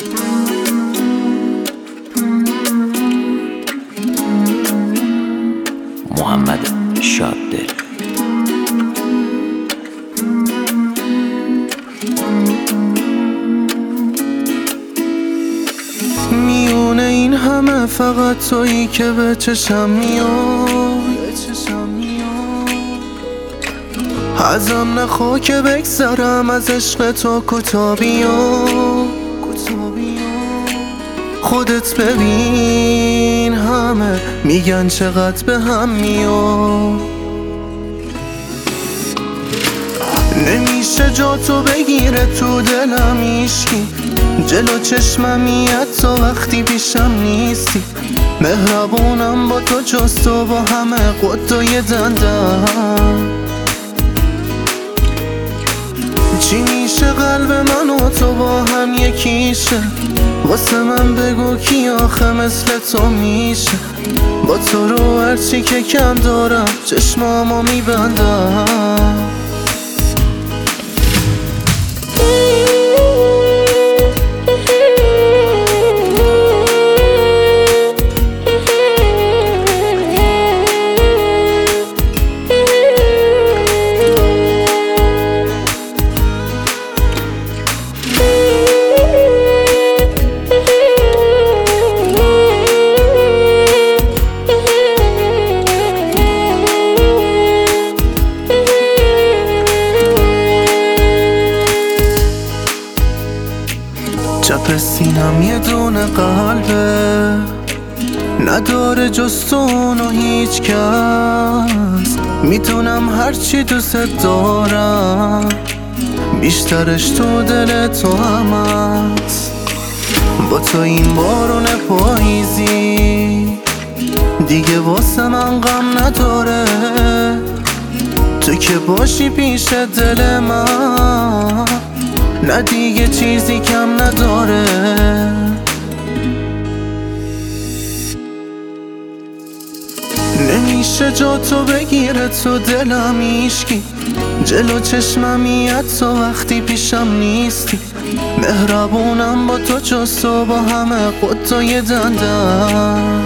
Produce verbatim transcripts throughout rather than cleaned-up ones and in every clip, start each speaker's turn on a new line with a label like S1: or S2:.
S1: محمد شاددل.
S2: میونه این همه فقط تویی که به چشم میای، ازم نخوا که بگذرم از عشق تو کوتا بیا. خودت ببین همه میگن چقدر به هم میای، نمیشه جا تو بگیره تو دلم هیچکی، جلو چشممی حتی وقتی پیشم نیستی. مهربونم با تو جز تو با همه قطای دندم. چی میشه قلب من و تو با هم یکیشه؟ واسه من بگو کی آخه مثل تو میشه؟ با تو رو هرچی که کم دارم چشمامو میبندم. چپ سینم یه دونه قلبه نداره جز تو اونو هیچ کس. میتونم هرچی دوست دارم بیشترش تو دل تو هم هست. با تو این بارون پاییزی دیگه واسه من غم نداره، تو که باشی پیش دل من نه دیگه چیزی کم نداره. نمیشه جا تو بگیره تو دلم هیچکی، جلو چشممی حتی وقتی پیشم نیستی. مهربونم با تو جز تو با همه قطای دندم.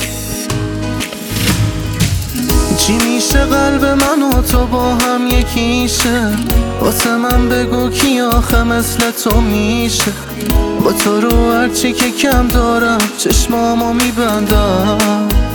S2: چی میشه قلب من و تو با هم یکیشه؟ واسه من بگو کی آخه مثل تو میشه؟ با تو رو هرچی که کم دارم چشمامو میبندم.